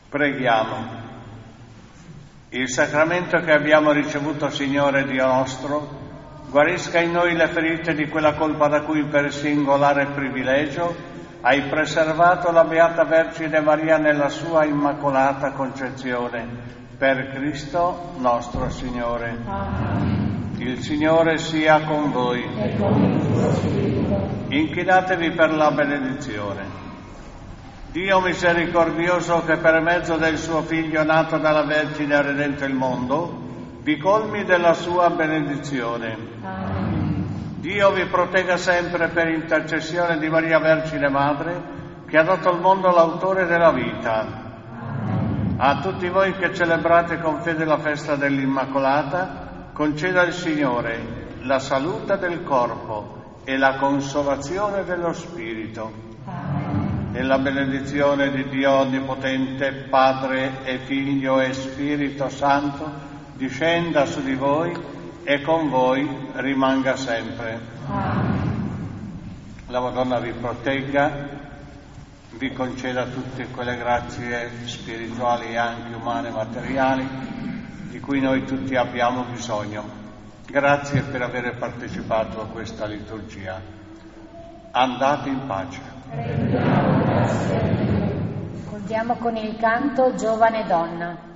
Preghiamo. Il sacramento che abbiamo ricevuto, Signore Dio nostro, guarisca in noi le ferite di quella colpa da cui per singolare privilegio hai preservato la Beata Vergine Maria nella sua immacolata concezione. Per Cristo nostro Signore. Amen. Il Signore sia con voi. E con il tuo spirito. Inchinatevi per la benedizione. Dio misericordioso, che per mezzo del suo Figlio nato dalla Vergine ha redento il mondo, vi colmi della sua benedizione. Amen. Dio vi protegga sempre per intercessione di Maria Vergine Madre, che ha dato al mondo l'autore della vita. Amen. A tutti voi che celebrate con fede la festa dell'Immacolata, conceda il Signore la salute del corpo e la consolazione dello spirito. Amen. E la benedizione di Dio Onnipotente, Padre e Figlio e Spirito Santo, discenda su di voi e con voi rimanga sempre. Amen. La Madonna vi protegga, vi conceda tutte quelle grazie spirituali e anche umane e materiali di cui noi tutti abbiamo bisogno. Grazie per aver partecipato a questa liturgia. Andate in pace. Contiamo con il canto Giovane Donna.